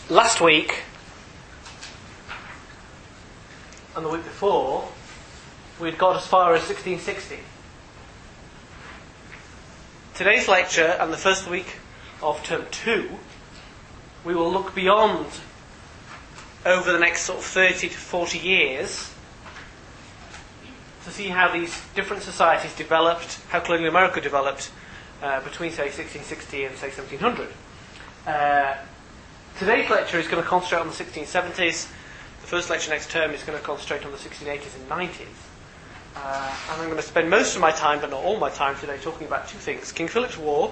Last week, and the week before, we'd got as far as 1660. Today's lecture, and the first week of term 2, we will look beyond over the next sort of 30 to 40 years to see how these different societies developed, how colonial America developed between, say, 1660 and, say, 1700. Today's lecture is going to concentrate on the 1670s. The first lecture next term is going to concentrate on the 1680s and 90s. And I'm going to spend most of my time, but not all my time today, talking about two things: King Philip's War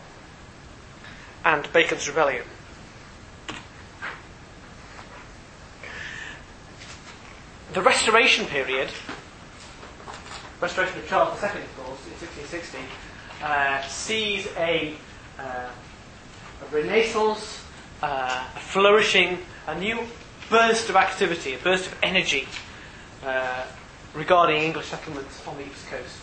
and Bacon's Rebellion. The Restoration period, Restoration of Charles II, of course, in 1660, sees a renaissance, a flourishing, a new burst of activity, a burst of energy regarding English settlements on the East Coast.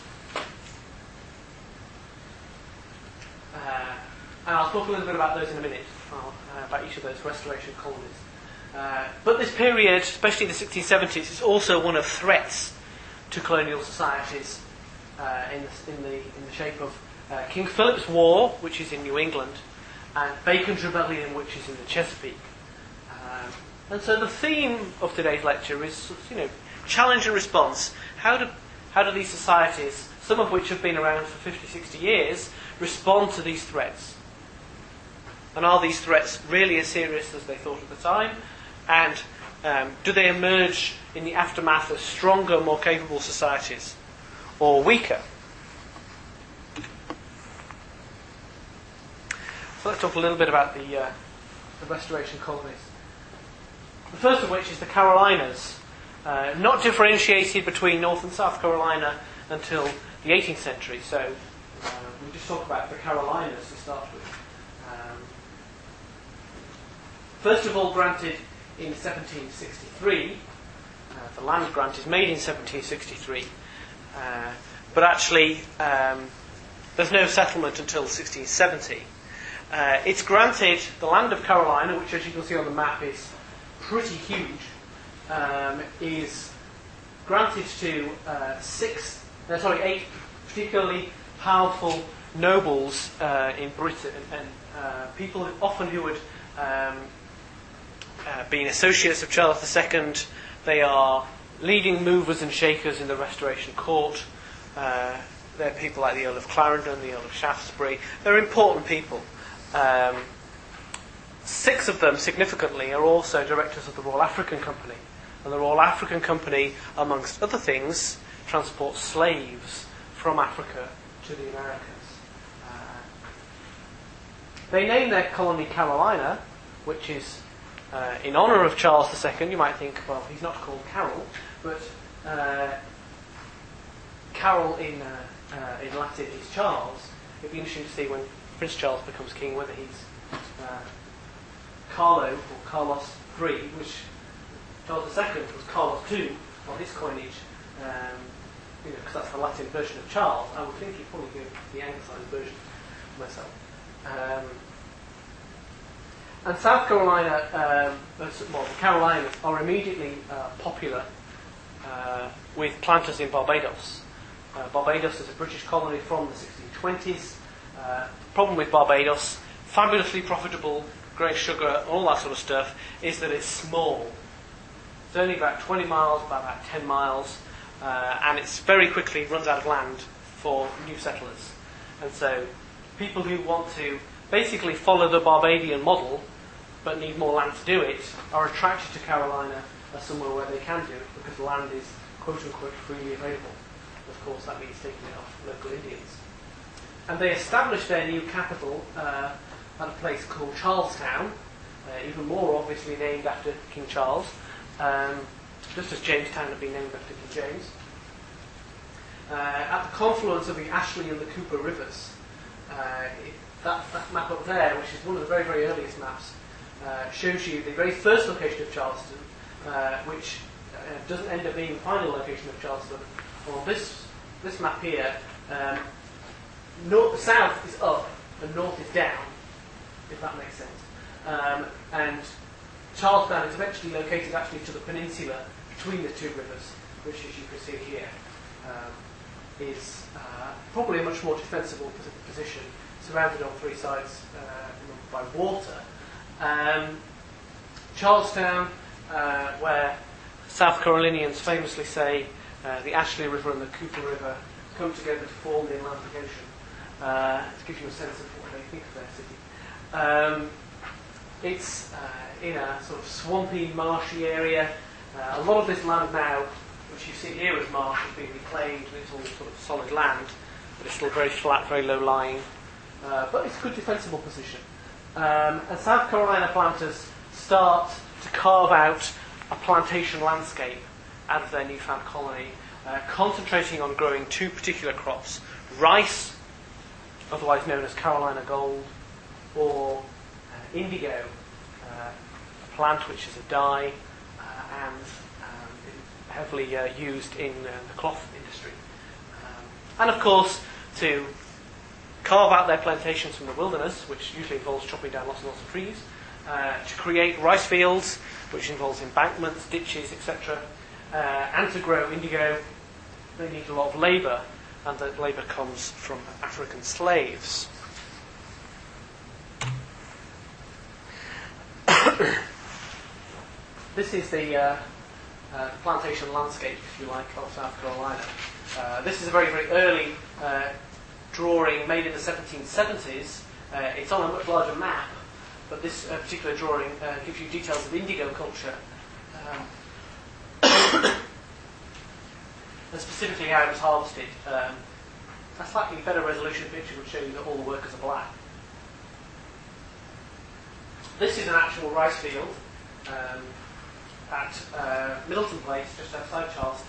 And I'll talk a little bit about those in a minute, about each of those restoration colonies. But this period, especially the 1670s, is also one of threats to colonial societies in the shape of King Philip's War, which is in New England, and Bacon's Rebellion, which is in the Chesapeake. And so the theme of today's lecture is, challenge and response. How do these societies, some of which have been around for 50, 60 years, respond to these threats? And are these threats really as serious as they thought at the time? And do they emerge in the aftermath as stronger, more capable societies, or weaker? So let's talk a little bit about the Restoration colonies. The first of which is the Carolinas, not differentiated between North and South Carolina until the 18th century. So we'll just talk about the Carolinas to start with. First of all, granted in 1763. The land grant is made in 1763. But actually, there's no settlement until 1670. It's granted, the land of Carolina, which as you can see on the map is pretty huge, is granted to 8 particularly powerful nobles in Britain, and people often who had been associates of Charles II. They are leading movers and shakers in the Restoration Court. They're people like the Earl of Clarendon, the Earl of Shaftesbury. They're important people. 6 of them, significantly, are also directors of the Royal African Company. And the Royal African Company, amongst other things, transports slaves from Africa to the Americas. They name their colony Carolina, which is in honour of Charles II. You might think, well, he's not called Carol, but Carol in Latin is Charles. It'd be interesting to see when Prince Charles becomes king, whether he's Carlo or Carlos III, which Charles II was Carlos II on his coinage, because that's the Latin version of Charles. I would think he'd probably go the anglicised version myself. And South Carolina, the Carolinas are immediately popular with planters in Barbados. Barbados is a British colony from the 1620s. Problem with Barbados, fabulously profitable, great sugar, all that sort of stuff, is that it's small. It's only about 20 miles, about 10 miles, and it's very quickly runs out of land for new settlers. And so people who want to basically follow the Barbadian model but need more land to do it are attracted to Carolina as somewhere where they can do it because the land is quote-unquote freely available. Of course, that means taking it off local Indians. And they established their new capital at a place called Charlestown, even more obviously named after King Charles, just as Jamestown had been named after King James. At the confluence of the Ashley and the Cooper rivers, that map up there, which is one of the very, very earliest maps, shows you the very first location of Charleston, which doesn't end up being the final location of Charleston. On this map here, south is up and north is down, if that makes sense. And Charlestown is eventually located actually to the peninsula between the two rivers, which, as you can see here, is probably a much more defensible position, surrounded on three sides by water. Charlestown, where South Carolinians famously say the Ashley River and the Cooper River come together to form the Atlantic Ocean, to give you a sense of what they think of their city. It's in a sort of swampy, marshy area. A lot of this land now, which you see here as marsh, has been reclaimed, and it's all sort of solid land, but it's still very flat, very low lying. But it's a good defensible position. And South Carolina planters start to carve out a plantation landscape out of their newfound colony, concentrating on growing two particular crops: rice, otherwise known as Carolina gold, or indigo, a plant which is a dye and heavily used in the cloth industry. And of course, to carve out their plantations from the wilderness, which usually involves chopping down lots and lots of trees, to create rice fields, which involves embankments, ditches, etc., and to grow indigo, they need a lot of labour, and that labour comes from African slaves. This is the plantation landscape, if you like, of South Carolina. This is a very, very early drawing made in the 1770s. It's on a much larger map, but this particular drawing gives you details of indigo culture, and specifically how it was harvested. A slightly better resolution picture would show you that all the workers are black. This is an actual rice field at Middleton Place, just outside Charleston.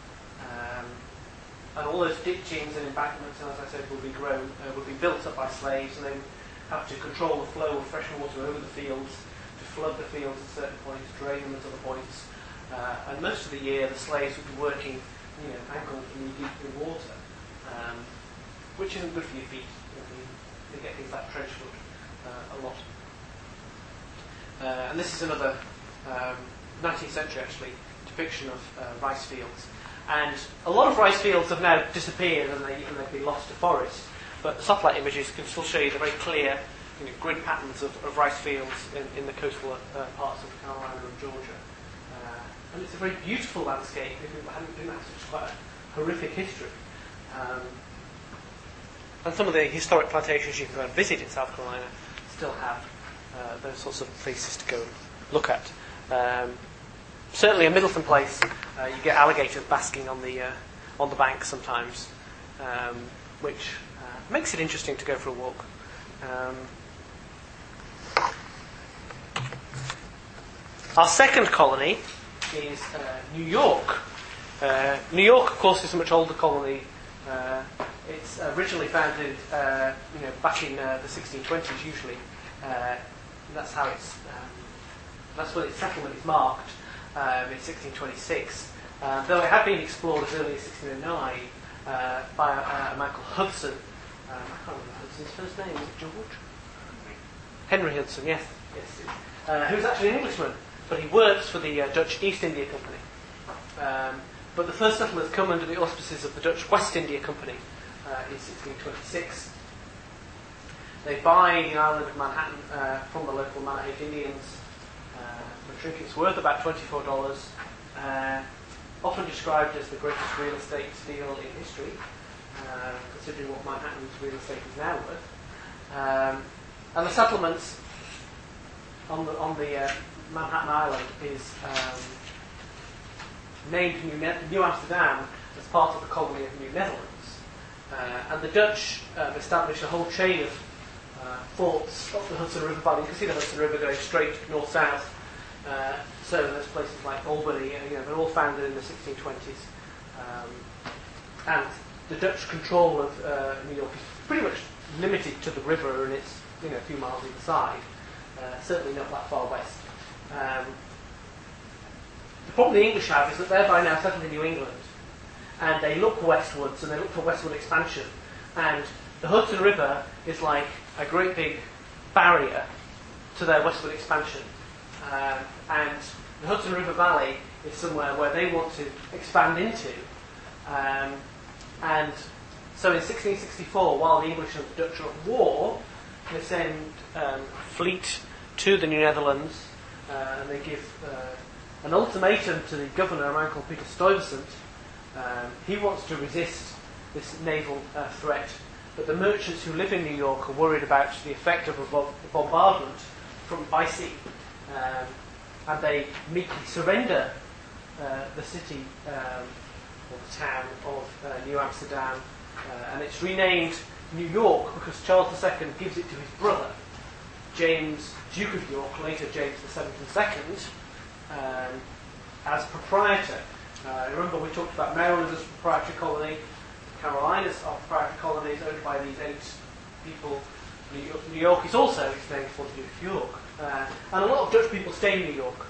And all those ditchings and embankments, as I said, will be built up by slaves, and they have to control the flow of fresh water over the fields, to flood the fields at certain points, drain them at other points. And most of the year, the slaves would be working, ankle knee deep in water, which isn't good for your feet. You get things like trench foot a lot. And this is another 19th century, actually, depiction of rice fields. And a lot of rice fields have now disappeared and they've been lost to forest. But satellite images can still show you the very clear grid patterns of rice fields in the coastal parts of Carolina and Georgia. And it's a very beautiful landscape, if it hadn't been such quite a horrific history. And some of the historic plantations you can go and visit in South Carolina still have those sorts of places to go and look at. Certainly in Middleton Place, you get alligators basking on the bank sometimes, which makes it interesting to go for a walk. Our second colony is New York. New York, of course, is a much older colony. It's originally founded, back in the 1620s, usually. That's how that's when its settlement is marked in 1626. Though it had been explored as early as 1609 by a man called Hudson. I can't remember Hudson's first name. Was it George? Henry Hudson, yes. Who's actually an Englishman, but he works for the Dutch East India Company. But the first settlements come under the auspices of the Dutch West India Company in 1626. They buy the island of Manhattan from the local Manahat Indians. The trinket's worth about $24, often described as the greatest real estate deal in history, considering what Manhattan's real estate is now worth. And the settlements on the Manhattan Island is named New Amsterdam as part of the colony of New Netherlands. And the Dutch established a whole chain of forts up the Hudson River Valley. You can see the Hudson River going straight north-south. So there's places like Albany, they're all founded in the 1620s. And the Dutch control of New York is pretty much limited to the river and it's a few miles either side. Certainly not that far west. The problem the English have is that they're by now settled in New England, and they look westwards and they look for westward expansion. And the Hudson River is like a great big barrier to their westward expansion. and the Hudson River Valley is somewhere where they want to expand into. And so in 1664, while the English and the Dutch are at war, they send a fleet to the New Netherlands, and they give an ultimatum to the governor, a man called Peter Stuyvesant. He wants to resist this naval threat, but the merchants who live in New York are worried about the effect of a bombardment by sea, and they meekly surrender the city or the town of New Amsterdam, and it's renamed New York because Charles II gives it to his brother, James, Duke of York, later James II, as proprietor. Remember we talked about Maryland as a proprietary colony, Carolinas are proprietary colonies owned by these 8 people. New York is also its name for the Duke of York. And a lot of Dutch people stay in New York.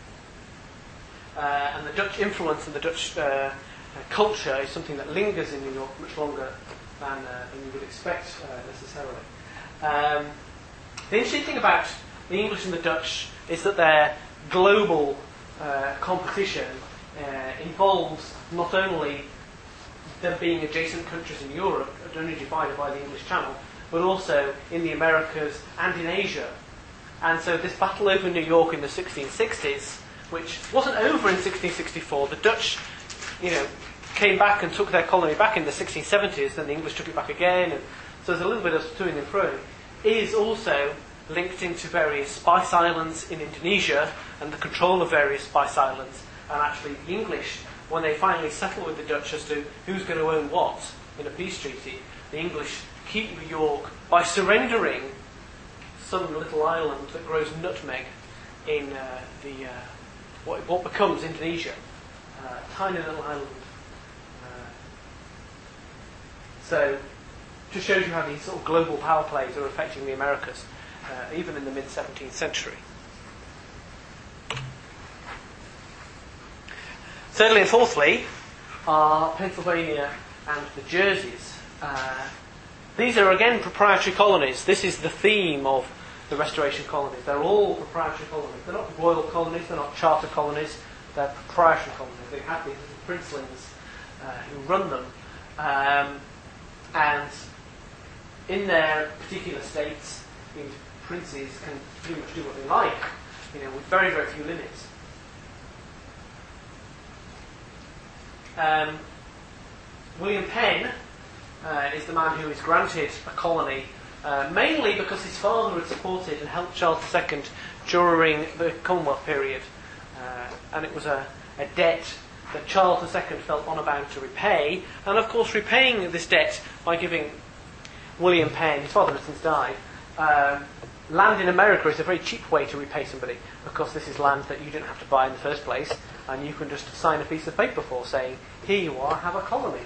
And the Dutch influence and the Dutch culture is something that lingers in New York much longer than you would expect necessarily. The interesting thing about the English and the Dutch is that their global competition involves not only them being adjacent countries in Europe, only divided by the English Channel, but also in the Americas and in Asia. And so this battle over New York in the 1660s, which wasn't over in 1664, the Dutch, came back and took their colony back in the 1670s, then the English took it back again, and so there's a little bit of toing and froing, is also linked into various spice islands in Indonesia and the control of various spice islands. And actually the English, when they finally settle with the Dutch as to who's going to own what in a peace treaty, the English keep New York by surrendering some little island that grows nutmeg in what becomes Indonesia, a tiny little island. So, just shows you how these sort of global power plays are affecting the Americas, even in the mid-17th century. Thirdly and fourthly are Pennsylvania and the Jerseys. These are again proprietary colonies. This is the theme of the Restoration colonies. They're all proprietary colonies. They're not royal colonies, they're not charter colonies, they're proprietary colonies. They have these little princelings who run them. And in their particular states, these princes can pretty much do what they like, with very, very few limits. William Penn is the man who is granted a colony, mainly because his father had supported and helped Charles II during the Commonwealth period. And it was a debt that Charles II felt honour bound to repay, and of course repaying this debt by giving William Penn, his father has since died, land in America is a very cheap way to repay somebody, because this is land that you didn't have to buy in the first place, and you can just sign a piece of paper for saying, here you are, have a colony.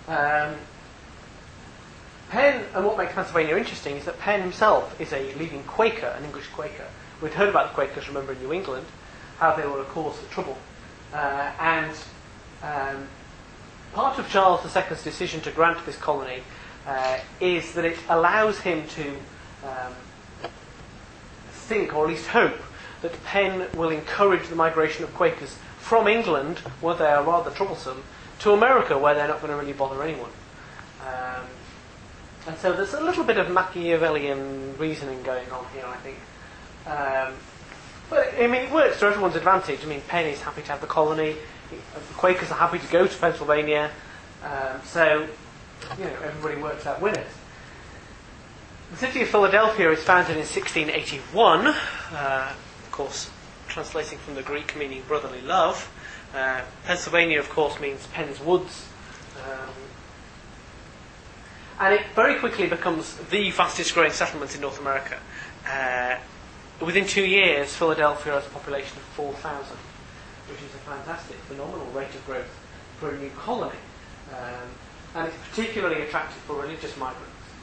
Penn, and what makes Pennsylvania interesting is that Penn himself is a leading Quaker, an English Quaker. We'd heard about the Quakers, remember, in New England, how they were a cause for trouble. And part of Charles II's decision to grant this colony is that it allows him to think, or at least hope, that Penn will encourage the migration of Quakers from England, where they are rather troublesome, to America, where they're not going to really bother anyone. And so there's a little bit of Machiavellian reasoning going on here, I think. But, it works to everyone's advantage. Penn is happy to have the colony. The Quakers are happy to go to Pennsylvania. So, everybody works out winners. The city of Philadelphia is founded in 1681. Of course, translating from the Greek meaning brotherly love. Pennsylvania, of course, means Penn's Woods. And it very quickly becomes the fastest growing settlement in North America. Within 2 years, Philadelphia has a population of 4,000, which is a fantastic, phenomenal rate of growth for a new colony. And it's particularly attractive for religious migrants.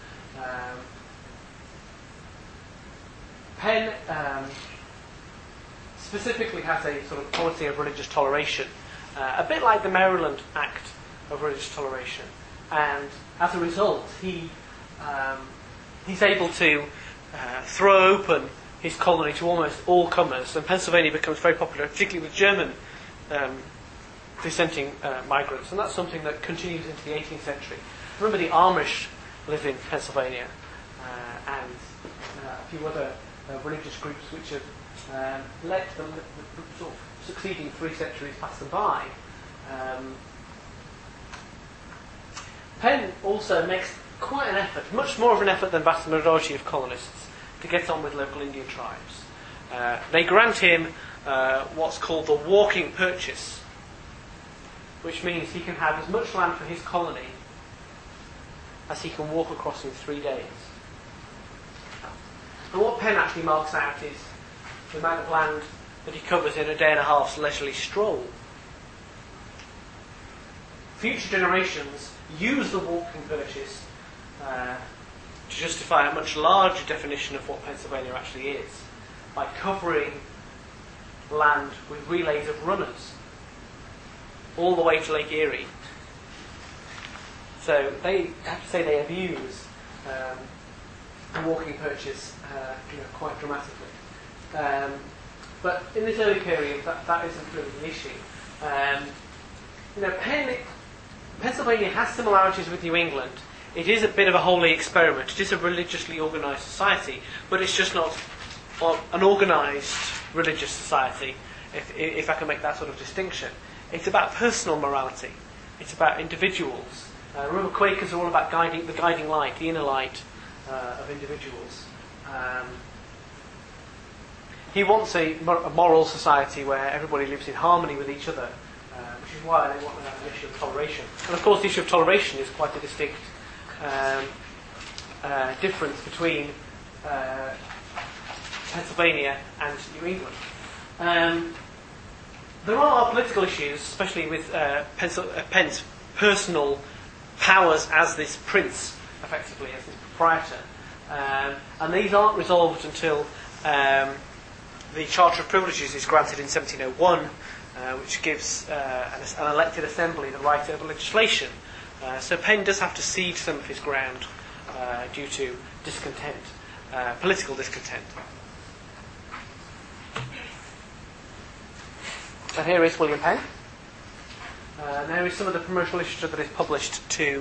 Penn specifically has a sort of policy of religious toleration, a bit like the Maryland Act of religious toleration. And as a result, he's able to throw open his colony to almost all comers, and Pennsylvania becomes very popular, particularly with German dissenting migrants, and that's something that continues into the 18th century. Remember, the Amish live in Pennsylvania, and a few other religious groups which have let the sort of succeeding 3 centuries pass them by. Penn also makes quite an effort, much more of an effort than the vast majority of colonists, to get on with local Indian tribes. They grant him what's called the walking purchase, which means he can have as much land for his colony as he can walk across in 3 days. And what Penn actually marks out is the amount of land that he covers in a day and a half's leisurely stroll. Future generations use the walking purchase to justify a much larger definition of what Pennsylvania actually is, by covering land with relays of runners all the way to Lake Erie. So they have to say they abuse the walking purchase quite dramatically. But in this early period, that isn't really the issue. Pennsylvania has similarities with New England. It is a bit of a holy experiment. It is a religiously organised society, but it's just not an organised religious society, if I can make that sort of distinction. It's about personal morality. It's about individuals. Remember, Quakers are all about the guiding light, the inner light of individuals. He wants a moral society where everybody lives in harmony with each other, which is why they want an issue of toleration. And of course, the issue of toleration is quite a distinct difference between Pennsylvania and New England. There are political issues, especially with Penn's personal powers as this prince, effectively, as this proprietor. And these aren't resolved until the Charter of Privileges is granted in 1701, which gives an elected assembly the right of legislation. So Penn does have to cede some of his ground due to discontent, political discontent. And here is William Penn. There is some of the promotional literature that is published to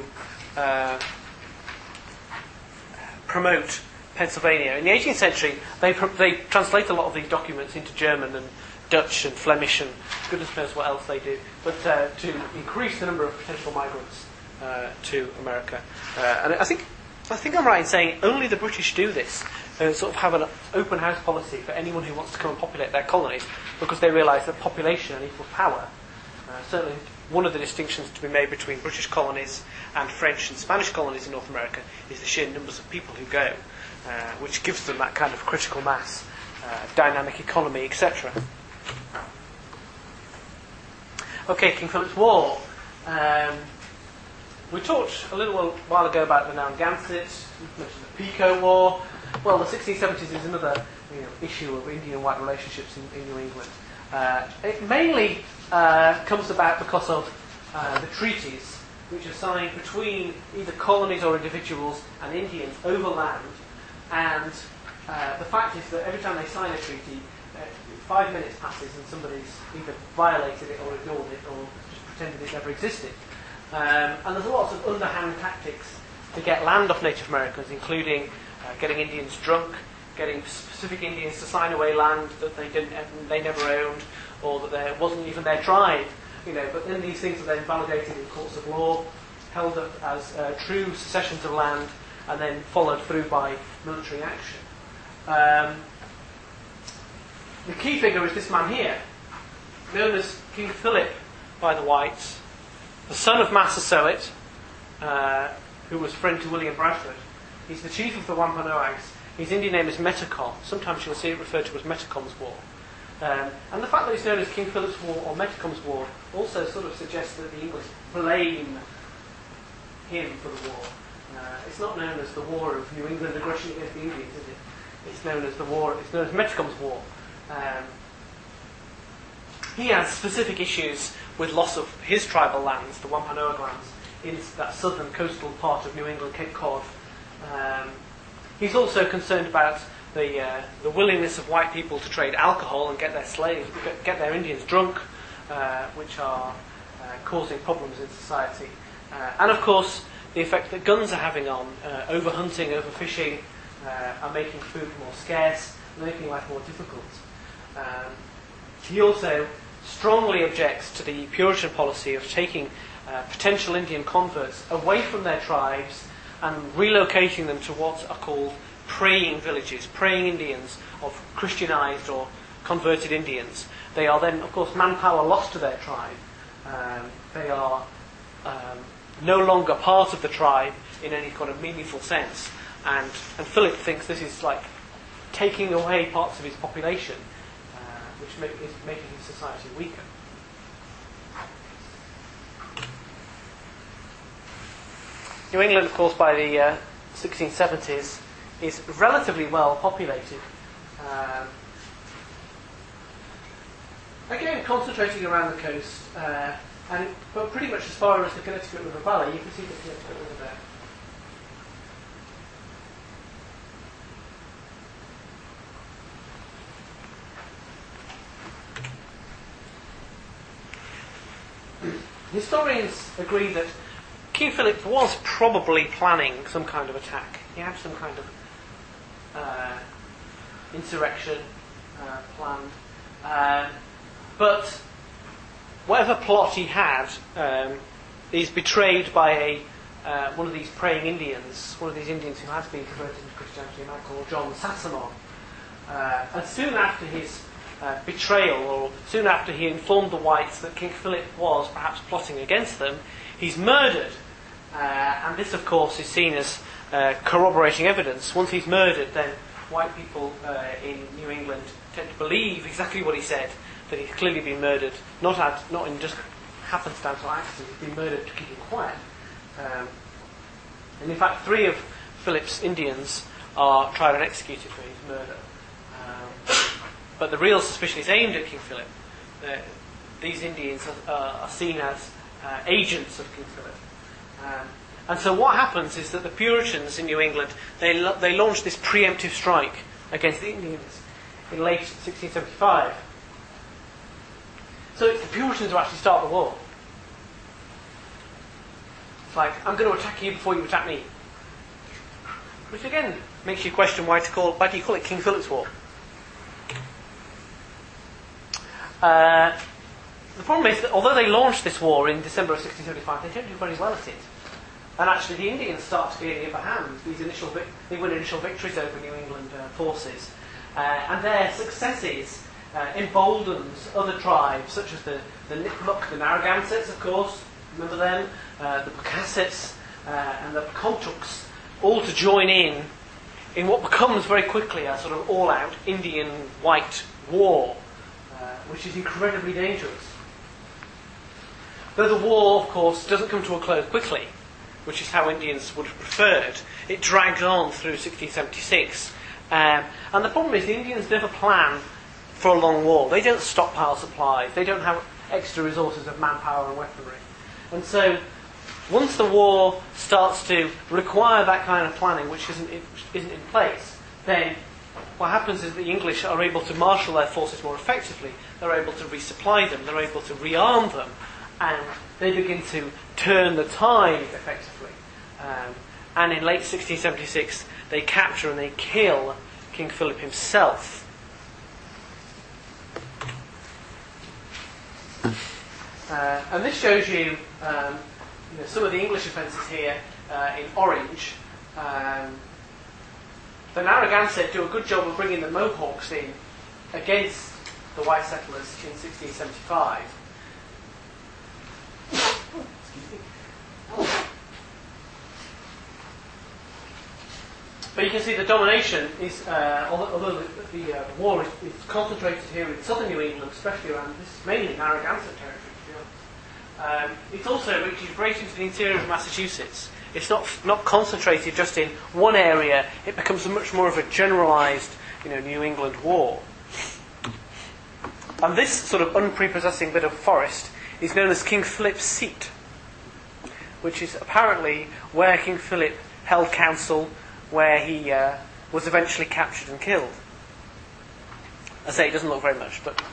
promote Pennsylvania. In the 18th century, they translate a lot of these documents into German and Dutch and Flemish and goodness knows what else they do, but to increase the number of potential migrants to America. And I think I'm right in saying only the British do this, sort of have an open house policy for anyone who wants to come and populate their colonies, because they realise that population equals power. Certainly one of the distinctions to be made between British colonies and French and Spanish colonies in North America is the sheer numbers of people who go, which gives them that kind of critical mass, dynamic economy, etc. Okay, King Philip's War. We talked a little while ago about the Narragansett, we mentioned the Pico War. Well, the 1670s is another issue of Indian-white relationships in New England. It mainly comes about because of the treaties which are signed between either colonies or individuals and Indians over land, and the fact is that every time they sign a treaty, 5 minutes passes and somebody's either violated it or ignored it or just pretended it never existed. And there's lots of underhand tactics to get land off Native Americans, including getting Indians drunk, getting specific Indians to sign away land that they never owned, or that there wasn't even their tribe. But then these things are then validated in courts of law, held up as true secessions of land, and then followed through by military action. The key figure is this man here, known as King Philip by the whites, the son of Massasoit, who was friend to William Bradford. He's the chief of the Wampanoags. His Indian name is Metacom. Sometimes you'll see it referred to as Metacom's War. And the fact that it's known as King Philip's War or Metacom's War also sort of suggests that the English blame him for the war. It's not known as the War of New England aggression against the Indians, is it? It's known as Metacom's War. He has specific issues with loss of his tribal lands, the Wampanoag lands, in that southern coastal part of New England, Cape Cod. He's also concerned about the willingness of white people to trade alcohol and get their Indians drunk, which are causing problems in society. And of course, the effect that guns are having on overhunting, overfishing, are making food more scarce, making life more difficult. He also strongly objects to the Puritan policy of taking potential Indian converts away from their tribes and relocating them to what are called praying villages, praying Indians of Christianized or converted Indians. They are then, of course, manpower lost to their tribe. They are no longer part of the tribe in any kind of meaningful sense. And Philip thinks this is like taking away parts of his population, which is making his society weaker. New England, of course, by the 1670s, is relatively well populated. Again, concentrating around the coast, but pretty much as far as the Connecticut River Valley. You can see the Connecticut River there. Historians agree that King Philip was probably planning some kind of attack. He had some kind of insurrection planned. But whatever plot he had is betrayed by one of these praying Indians, one of these Indians who has been converted to Christianity, a man called John Sassamon. And soon after his betrayal, or soon after he informed the whites that King Philip was perhaps plotting against them, he's murdered. And this, of course, is seen as corroborating evidence. Once he's murdered, then white people in New England tend to believe exactly what he said, that he's clearly been murdered, not in just happenstance or accident. He's been murdered to keep him quiet. And in fact, 3 of Philip's Indians are tried and executed for his murder. But the real suspicion is aimed at King Philip. These Indians are seen as agents of King Philip. And so what happens is that the Puritans in New England, they launch this preemptive strike against the Indians in late 1675. So it's the Puritans who actually start the war. It's like, I'm going to attack you before you attack me. Which again makes you question why do you call it King Philip's War? The problem is that although they launched this war in December of 1675, they don't do very well at it. And actually the Indians start to gain the upper hand. They win initial victories over New England forces. And their successes emboldens other tribes, such as the Nipmuc, the Narragansetts, of course, remember them, the Pocasets, and the Pocomptucks, all to join in what becomes very quickly a sort of all-out Indian white war, which is incredibly dangerous. Though the war, of course, doesn't come to a close quickly, which is how Indians would have preferred, it drags on through 1676. And the problem is the Indians never plan for a long war. They don't stockpile supplies. They don't have extra resources of manpower and weaponry. And so once the war starts to require that kind of planning, which isn't in place, then what happens is the English are able to marshal their forces more effectively. They're able to resupply them. They're able to rearm them. And they begin to turn the tide effectively. And in late 1676, they capture and they kill King Philip himself. And this shows you, some of the English offences here in orange. The Narragansett do a good job of bringing the Mohawks in against the white settlers in 1675. But you can see the domination is, although the war is concentrated here in southern New England, especially around this mainly Narragansett territory. It also reaches great into the interior of Massachusetts. It's not concentrated just in one area. It becomes much more of a generalised, New England war. And this sort of unprepossessing bit of forest is known as King Philip's Seat, which is apparently where King Philip held council, where he was eventually captured and killed. I say it doesn't look very much, but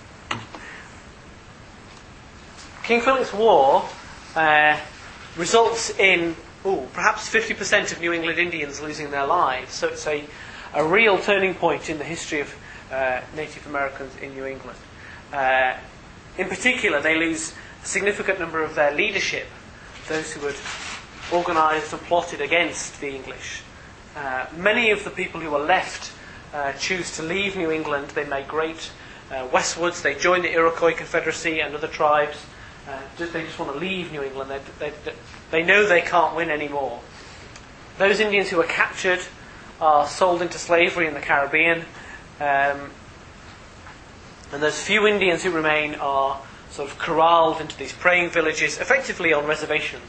King Philip's War results in perhaps 50% of New England Indians losing their lives. So it's a real turning point in the history of Native Americans in New England. In particular, they lose a significant number of their leadership, those who had organised and plotted against the English. Many of the people who are left choose to leave New England. They migrate westwards. They join the Iroquois Confederacy and other tribes. They just want to leave New England. They know they can't win anymore. Those Indians who are captured are sold into slavery in the Caribbean. And those few Indians who remain are sort of corralled into these praying villages, effectively on reservations.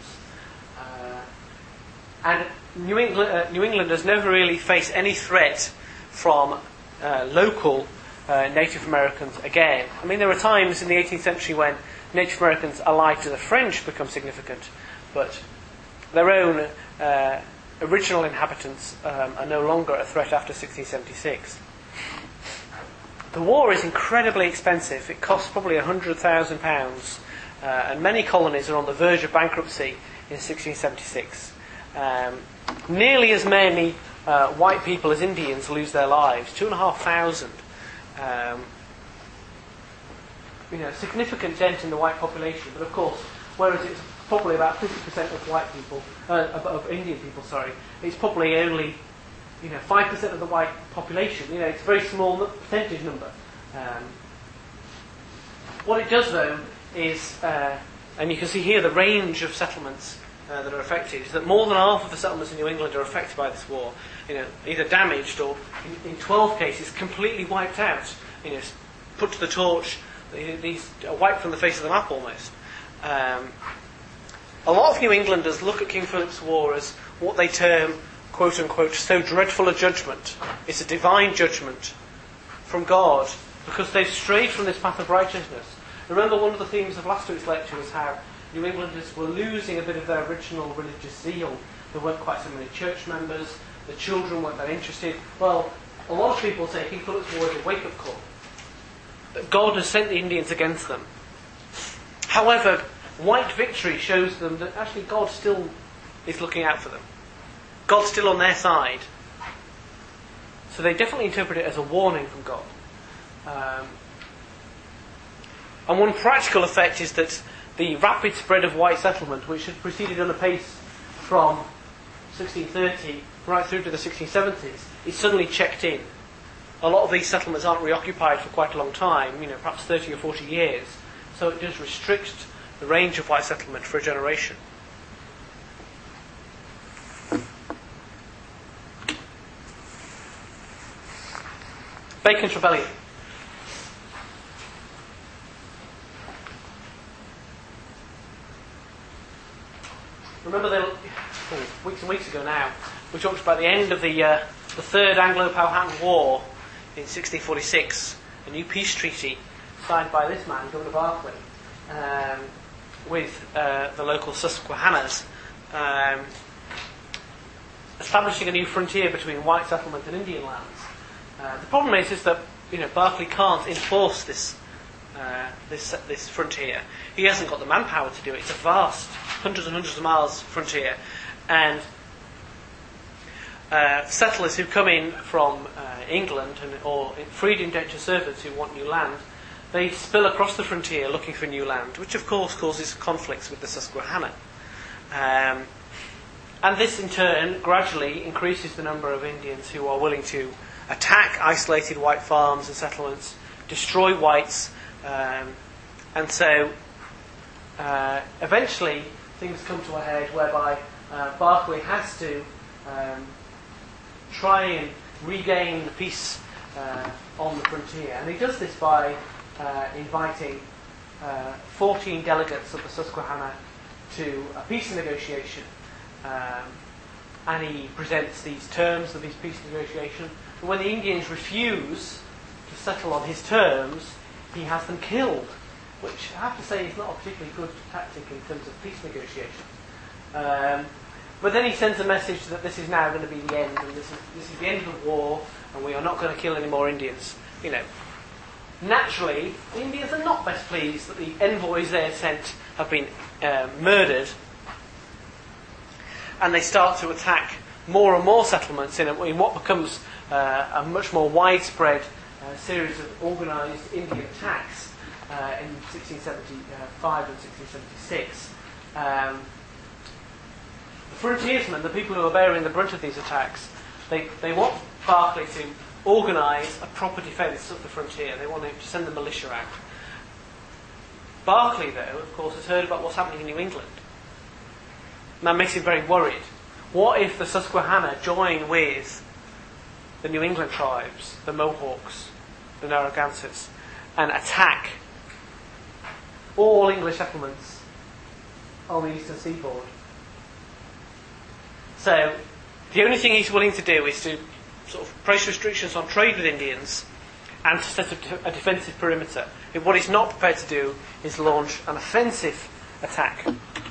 And New Englanders never really face any threat from local Native Americans again. I mean, there were times in the 18th century when Native Americans allied to the French become significant, but their own original inhabitants are no longer a threat after 1676. The war is incredibly expensive. It costs probably £100,000, and many colonies are on the verge of bankruptcy in 1676. Nearly as many white people as Indians lose their lives, 2,500. Significant dent in the white population, but of course, whereas it's probably about 50% of white people, of Indian people, it's probably only 5% of the white population. It's a very small percentage number. What it does, though, is, and you can see here the range of settlements that are affected, is that more than half of the settlements in New England are affected by this war. Either damaged or, in 12 cases, completely wiped out. Put to the torch. These are wiped from the face of the map almost. A lot of New Englanders look at King Philip's War as what they term, quote unquote, so dreadful a judgment. It's a divine judgment from God because they've strayed from this path of righteousness. Remember, one of the themes of last week's lecture was how New Englanders were losing a bit of their original religious zeal. There weren't quite so many church members. The children weren't that interested. Well, a lot of people say King Philip's War is a wake-up call. That God has sent the Indians against them. However, white victory shows them that actually God still is looking out for them. God's still on their side. So they definitely interpret it as a warning from God. And one practical effect is that the rapid spread of white settlement, which had proceeded on a pace from 1630 right through to the 1670s, is suddenly checked in. A lot of these settlements aren't reoccupied for quite a long time, perhaps 30 or 40 years. So it does restrict the range of white settlement for a generation. Bacon's Rebellion. Remember weeks and weeks ago now, we talked about the end of the Third Anglo-Powhatan War in 1646, a new peace treaty signed by this man, Governor Berkeley, with the local Susquehanners, establishing a new frontier between white settlement and Indian lands. The problem is that Berkeley can't enforce this frontier. He hasn't got the manpower to do it. It's a vast, hundreds and hundreds of miles frontier, and settlers who come in from England or freed indentured servants who want new land, they spill across the frontier looking for new land, which of course causes conflicts with the Susquehanna. And this in turn gradually increases the number of Indians who are willing to attack isolated white farms and settlements, destroy whites, and so eventually things come to a head whereby Berkeley has to try and regain the peace on the frontier. And he does this by inviting 14 delegates of the Susquehanna to a peace negotiation. And he presents these terms of these peace negotiations. But when the Indians refuse to settle on his terms, he has them killed, which I have to say is not a particularly good tactic in terms of peace negotiation. But then he sends a message that this is now going to be the end, and this is the end of the war, and we are not going to kill any more Indians. Naturally, the Indians are not best pleased that the envoys they had sent have been murdered, and they start to attack more and more settlements in what becomes a much more widespread series of organised Indian attacks in 1675 and 1676. The frontiersmen, the people who are bearing the brunt of these attacks, they want Berkeley to organise a proper defence of the frontier. They want him to send the militia out. Berkeley, though, of course, has heard about what's happening in New England. And that makes him very worried. What if the Susquehanna join with the New England tribes, the Mohawks, the Narragansetts, and attack all English settlements on the eastern seaboard? So, the only thing he's willing to do is to sort of place restrictions on trade with Indians and to set up a defensive perimeter. What he's not prepared to do is launch an offensive attack.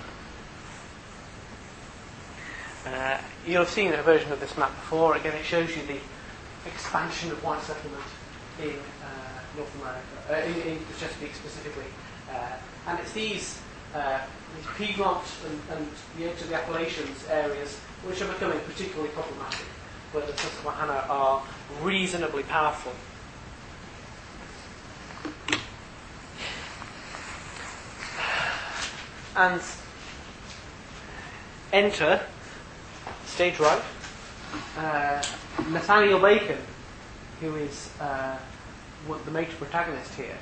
You'll have seen a version of this map before. Again, it shows you the expansion of white settlement in North America, in the Chesapeake specifically. And it's these Piedmont and the edge of the Appalachians areas which are becoming particularly problematic, where the Susquehanna are reasonably powerful. And enter, stage right, Nathaniel Bacon, who is the major protagonist here.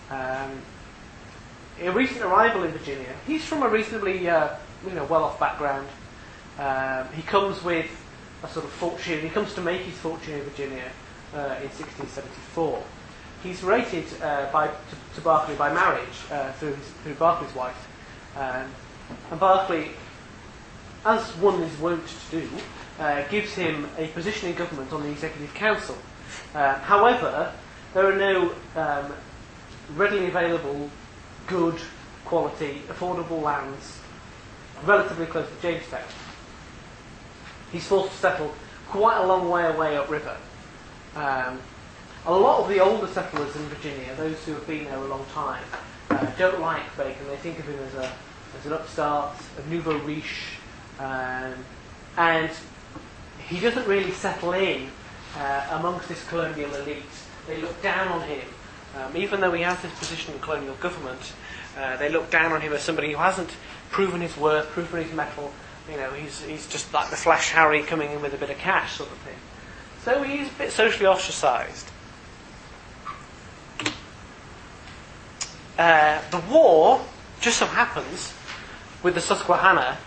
A recent arrival in Virginia. He's from a reasonably well-off background. He comes with a sort of fortune. He comes to make his fortune in Virginia in 1674. He's related to Berkeley by marriage through Berkeley's wife. And Berkeley, as one is wont to do, gives him a position in government on the Executive Council. However, there are no readily available, good quality, affordable lands relatively close to Jamestown. He's forced to settle quite a long way away upriver. A lot of the older settlers in Virginia, those who have been there a long time, don't like Bacon. They think of him as an upstart, a nouveau riche, and he doesn't really settle in amongst this colonial elite. They look down on him. Even though he has this position in colonial government, they look down on him as somebody who hasn't proven his worth, proven his mettle. He's just like the Flash Harry coming in with a bit of cash sort of thing. So he's a bit socially ostracised. The war just so happens with the Susquehanna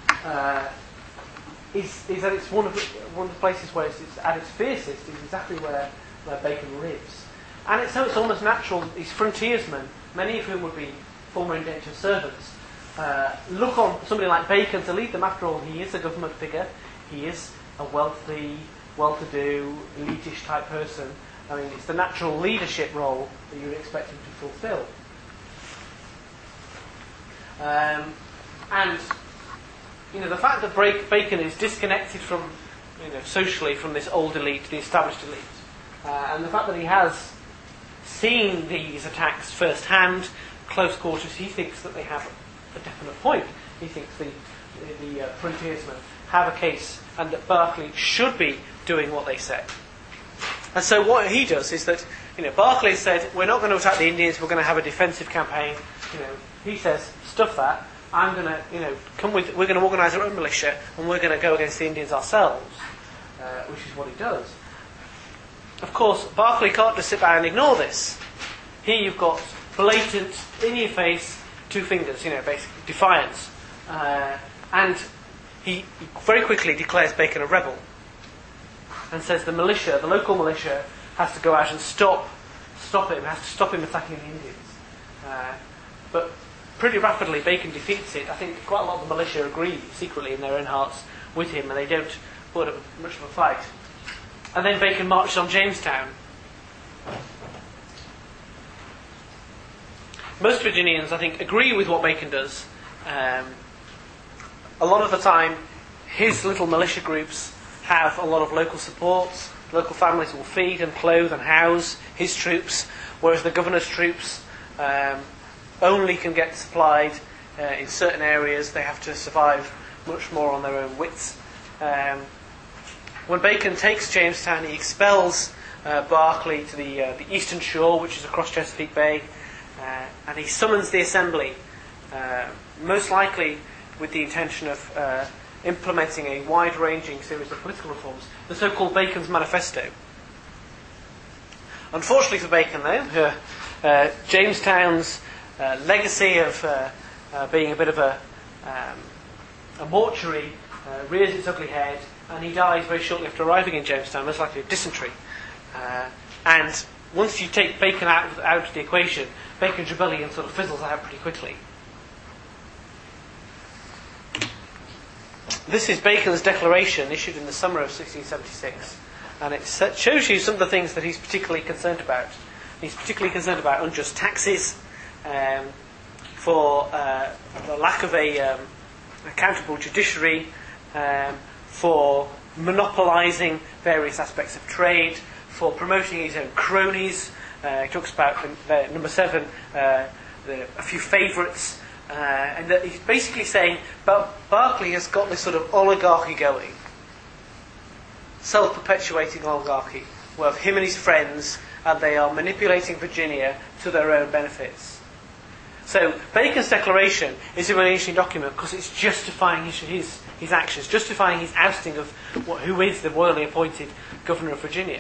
is that it's one of the places where it's at its fiercest is exactly where Bacon lives. And so it's almost natural these frontiersmen, many of whom would be former indentured servants, look on somebody like Bacon to lead them. After all, he is a government figure. He is a wealthy, well-to-do, elitish type person. I mean, it's the natural leadership role that you would expect him to fulfil. And the fact that Bacon is disconnected from, socially from this old elite, the established elite, and the fact that he has seen these attacks firsthand, close quarters, he thinks that they have a definite point. He thinks the frontiersmen have a case, and that Berkeley should be doing what they say. And so what he does is that, Berkeley said, we're not going to attack the Indians, we're going to have a defensive campaign. He says, stuff that. I'm going to, we're going to organise our own militia, and we're going to go against the Indians ourselves, which is what he does. Of course, Berkeley can't just sit back and ignore this. Here you've got blatant, in-your-face, two fingers, basically defiance. And he very quickly declares Bacon a rebel and says the militia, the local militia, has to go out and stop him, has to stop him attacking the Indians. But pretty rapidly Bacon defeats it. I think quite a lot of the militia agree secretly in their own hearts with him, and they don't put up much of a fight. And then Bacon marches on Jamestown. Most Virginians, I think, agree with what Bacon does. A lot of the time, his little militia groups have a lot of local support. Local families will feed and clothe and house his troops, whereas the governor's troops only can get supplied in certain areas. They have to survive much more on their own wits. When Bacon takes Jamestown, he expels Berkeley to the eastern shore, which is across Chesapeake Bay, and he summons the assembly, most likely with the intention of implementing a wide-ranging series of political reforms, the so-called Bacon's Manifesto. Unfortunately for Bacon, though, Jamestown's legacy of being a bit of a mortuary rears its ugly head, and he dies very shortly after arriving in Jamestown, most likely of dysentery. And once you take Bacon out of the equation, Bacon's rebellion sort of fizzles out pretty quickly. This is Bacon's declaration issued in the summer of 1676, and it shows you some of the things that he's particularly concerned about. He's particularly concerned about unjust taxes, for the lack of a accountable judiciary, for monopolising various aspects of trade, for promoting his own cronies. He talks about number 7, a few favourites. And that he's basically saying, but Berkeley has got this sort of oligarchy going, self-perpetuating oligarchy, where him and his friends, and they are manipulating Virginia to their own benefits. So Bacon's declaration is a really interesting document because it's justifying his actions, justifying his ousting of who is the royally appointed governor of Virginia.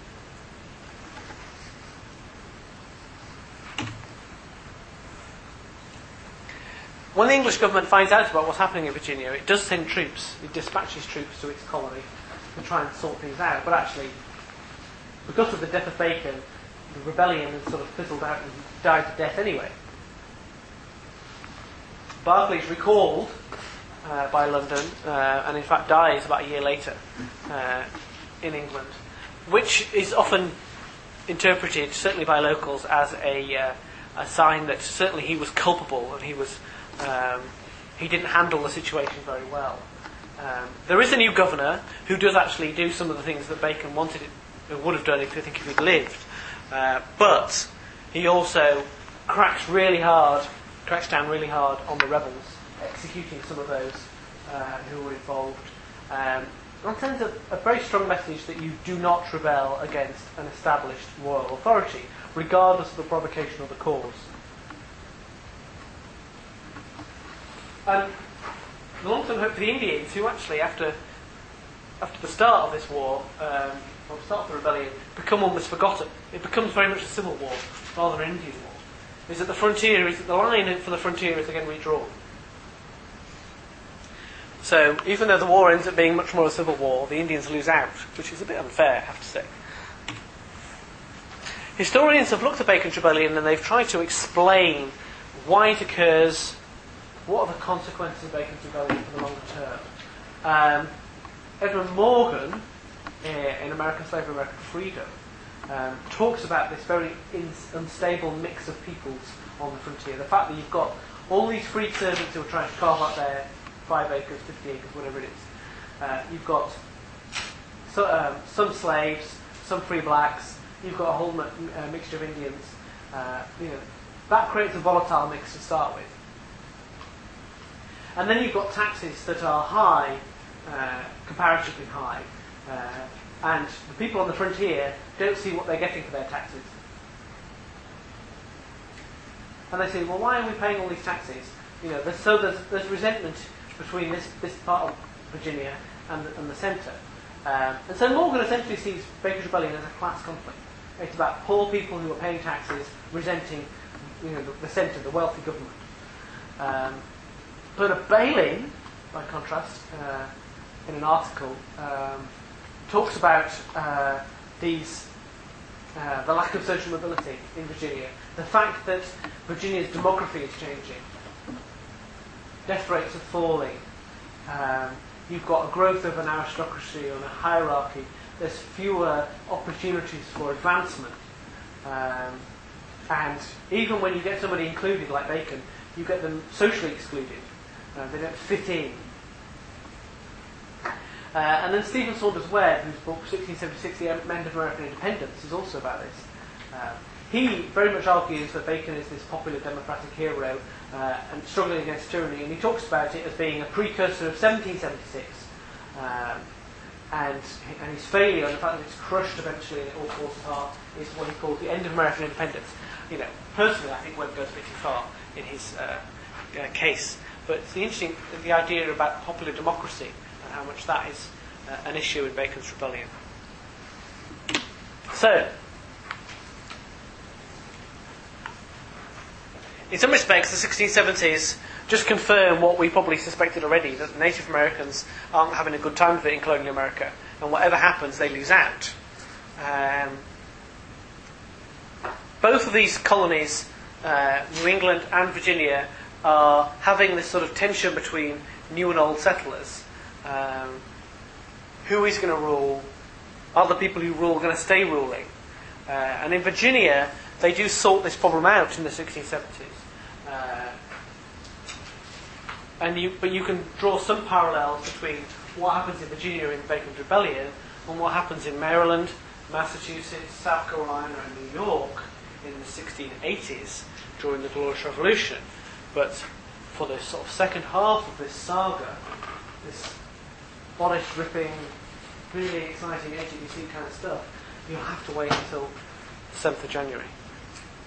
When the English government finds out about what's happening in Virginia, it does send troops. It dispatches troops to its colony to try and sort things out. But actually, because of the death of Bacon, the rebellion has sort of fizzled out and died to death anyway. Berkeley is recalled by London, and in fact dies about a year later in England, which is often interpreted, certainly by locals, as a sign that certainly he was culpable and he didn't handle the situation very well. There is a new governor who does actually do some of the things that Bacon would have done if he'd lived, but he also cracks down really hard on the rebels, executing some of those who were involved, and sends a very strong message that you do not rebel against an established royal authority, regardless of the provocation or the cause. And the long-term hope for the Indians, who actually, after the start of this war, or the start of the rebellion, become almost forgotten. It becomes very much a civil war rather than an Indian war. Is that the line for the frontier is again redrawn. So even though the war ends up being much more a civil war, the Indians lose out, which is a bit unfair, I have to say. Historians have looked at Bacon's rebellion and they've tried to explain why it occurs, what are the consequences of Bacon's rebellion for the longer term. Edmund Morgan, in American Slavery, American Freedom, talks about this very unstable mix of peoples on the frontier. The fact that you've got all these freed servants who are trying to carve up their 5 acres, 50 acres, whatever it is. You've got some slaves, some free blacks. You've got a whole mixture of Indians. That creates a volatile mix to start with. And then you've got taxes that are high, comparatively high, and the people on the frontier don't see what they're getting for their taxes. And they say, well, why are we paying all these taxes? There's resentment between this part of Virginia and the centre. And so Morgan essentially sees Bacon's Rebellion as a class conflict. It's about poor people who are paying taxes, resenting the centre, the wealthy government. Bernard Bailyn, by contrast, in an article, talks about the lack of social mobility in Virginia, the fact that Virginia's demography is changing, death rates are falling, you've got a growth of an aristocracy and a hierarchy, there's fewer opportunities for advancement, and even when you get somebody included like Bacon, you get them socially excluded. They don't fit in. And then Stephen Saunders Webb, whose book 1676, The End of American Independence, is also about this. He very much argues that Bacon is this popular democratic hero and struggling against tyranny, and he talks about it as being a precursor of 1776, and his failure, and the fact that it's crushed eventually and it all falls apart, is what he calls the end of American independence. You know, personally, I think Webb goes a bit too far in his case, but it's the idea about popular democracy and how much that is an issue in Bacon's rebellion. So, in some respects, the 1670s just confirm what we probably suspected already, that the Native Americans aren't having a good time of it in colonial America, and whatever happens, they lose out. Both of these colonies, New England and Virginia, are having this sort of tension between new and old settlers. Who is going to rule? Are the people who rule going to stay ruling? And in Virginia, they do sort this problem out in the 1670s. But you can draw some parallels between what happens in Virginia in Bacon's Rebellion and what happens in Maryland, Massachusetts, South Carolina and New York in the 1680s during the Glorious Revolution. But for the sort of second half of this saga, this bodice-ripping, really exciting, edgy kind of stuff, you'll have to wait until the 7th of January.